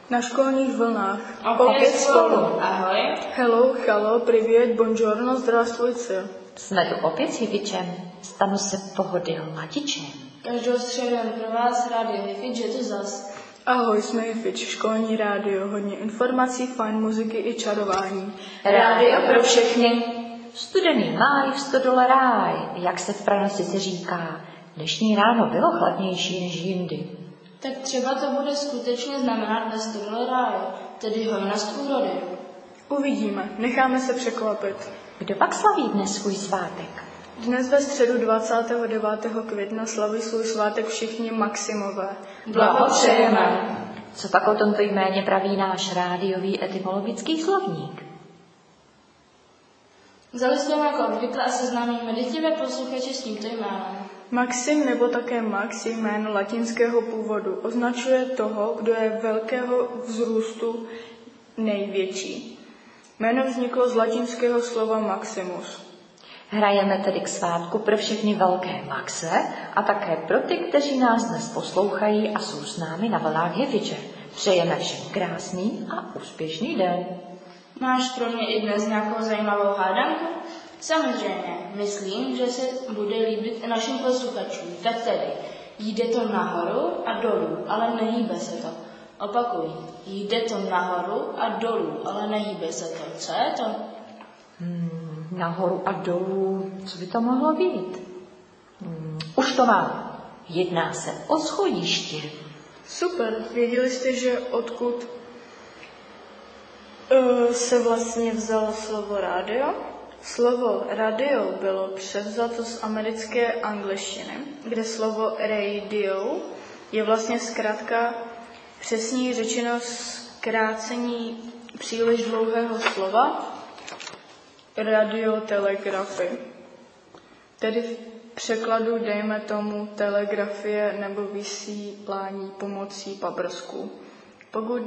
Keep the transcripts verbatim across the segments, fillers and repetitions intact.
Na školních vlnách. Opět spolu. Ahoj. Hello, hello, привет, buongiorno, здравствуйте. Jsme tu opět s Hifičem. Stanu se pohody hladičem. Každou středu pro vás rádio Hifič, je to zas. Ahoj, jsme Hifič, školní rádio, hodně informací, fajn muziky i čarování. Rádio pro všechny. Studený máj v stodole ráj, jak se v Pranostici říká. Dnešní ráno bylo chladnější než jindy. Tak třeba to bude skutečně znamenat ve stodole ráj, tedy hojnost úrody. Uvidíme, necháme se překvapit. Kdo pak slaví dnes svůj svátek? Dnes ve středu dvacátého devátého května slaví svůj svátek všichni Maximové. Blahopřejeme. Co pak o tomto jméně praví náš rádiový etymologický slovník? Vzali jsme jako obvykle a seznámíme dychtivé posluchače s tímto jménem. Maxim nebo také Max je jméno latinského původu. Označuje toho, kdo je velkého vzrůstu největší. Jméno vzniklo z latinského slova maximus. Hrajeme tedy k svátku pro všechny velké Maxe a také pro ty, kteří nás dnes poslouchají a jsou s námi na vlnách Hifiče. Přejeme všem krásný a úspěšný den. Máš pro mě i dnes nějakou zajímavou hádanku? Samozřejmě, myslím, že se bude líbit i našim posluchačům. Tak tedy, jde to nahoru a dolů, ale nehýbe se to. Opakuj, jde to nahoru a dolů, ale nehýbe se to. Co je to? Hmm, nahoru a dolů, co by to mohlo být? Hmm, už to mám. Jedná se o schodiště. Super, věděli jste, že odkud uh, se vlastně vzalo slovo rádio? Slovo radio bylo převzato z americké angličtiny, kde slovo radio je vlastně zkrátka přesněji řečeno zkrácení příliš dlouhého slova radiotelegrafy. Tedy v překladu dejme tomu telegrafie nebo vysílání pomocí paprsků. Pokud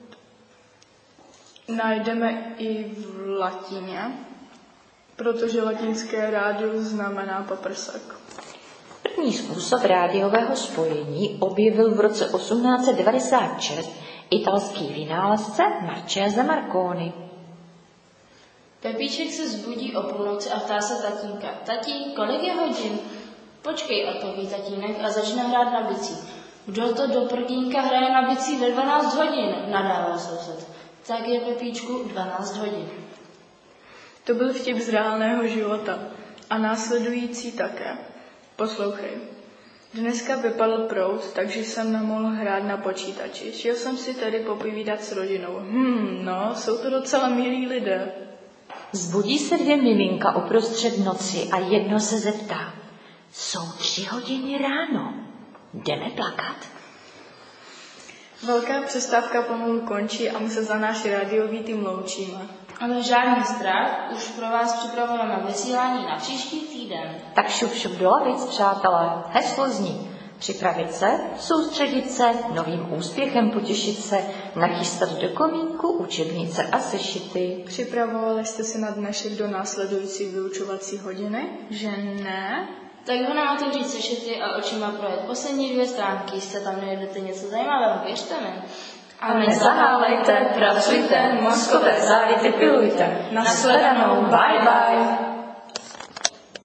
najdeme i v latině, protože latinské rádio znamená paprsek. První způsob rádiového spojení objevil v roce osmnáct set devadesát šest italský vynálezce Marchese Marconi. Pepíček se zbudí o půlnoci a ptá se tatínka. Tatí, kolik je hodin? Počkej, odpoví tatínek a začne hrát na bicí. Kdo to do prdínka hraje na bicí ve dvanáct hodin? Nadává soused. Tak je, Pepíčku, dvanáct hodin. To byl vtip z reálného života. A následující také. Poslouchej. Dneska vypadl proud, takže jsem nemohl hrát na počítači. Šel jsem si tedy popovídat s rodinou. Hmm, no, jsou to docela milí lidé. Zbudí se dvě miminka uprostřed noci a jedno se zeptá. Jsou tři hodiny ráno. Jdeme plakat? Velká přestávka pomalu končí a my se za náš rádiový tým loučíme. Ale žádný strach, už pro vás připravujeme vysílání na příští týden. Tak šup šup do lavic, přátelé. Heslo zní: připravit se, soustředit se, novým úspěchem potěšit se, nachystat do komínku učebnice a sešity. Připravovali jste si na dnešek do následující vyučovací hodiny? Že ne? Tak ho nám otevřít sešity a očima projet poslední dvě stránky, jste tam najdete něco zajímavého, věřte mi. A nezahálejte, pracujte, mozkové závity pilujte. Nashledanou, bye bye.